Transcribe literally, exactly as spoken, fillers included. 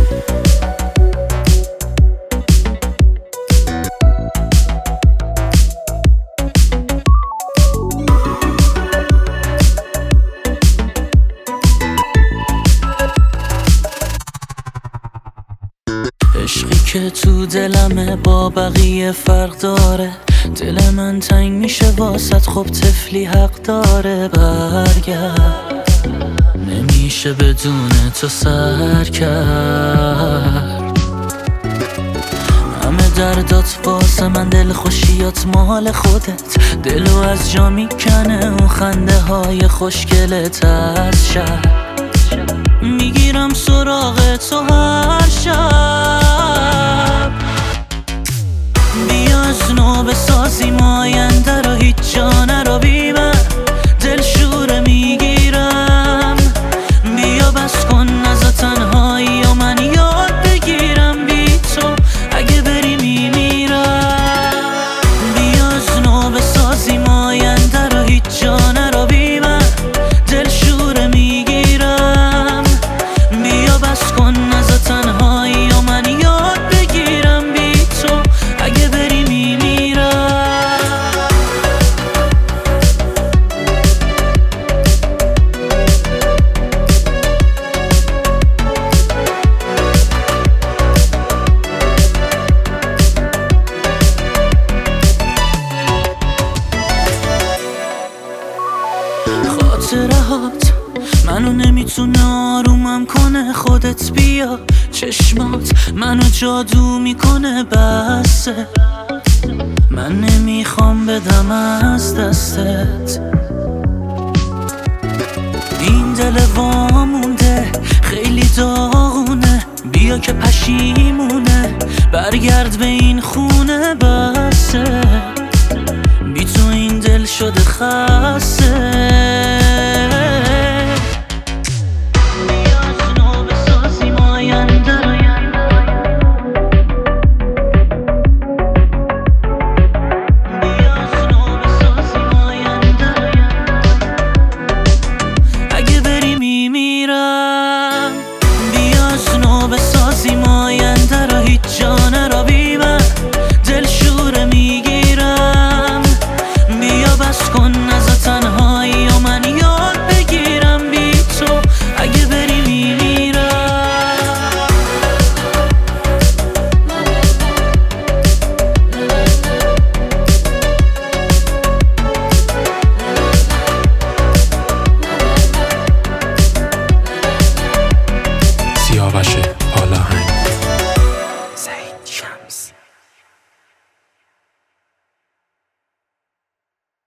عشقی که تو دلمه با بقیه فرق داره، دل من تنگ میشه واسط، خب طفلی حق داره. برگرد نمیشه بدون تو سر کرد، همه دردات واسه من، دل خوشیات مال خودت، دلو از جا میکنه اون خنده های خوشگلت از شب. میگیرم سراغ تو هر شب، بیا از نو بسازیم آینده رو، هیچ جا نرو بی من، دل شوره میگیرم. بیا بس کن از تنهایی و من یاد بگیرم، بی تو اگه بری میمیرم. بیا از نو بسازیم آینده رو، هیچ جا نرو بی من، دل شوره میگیرم. بیا بس کن از تنهایی و من یاد بگیرم، بی تو اگه بری میمیرم. خاطرهات منو نمیتونه آرومم کنه، خودت بیا، چشمات منو جادو میکنه. بسه من نمیخوام بدم از دستت، این دل وامونده خیلی داغونه، بیا که پشیمونه، برگرد به این خونه. بسه بی تو این دل شده خسته، بسازیم آینده رو، هیچ جا نرو بی من، دل شوره میگیرم. بیا بس کن از تنهایی و من یاد بگیرم، بی تو اگه بری میمیرم. سیاوش پالاهنگ، سعید شمس.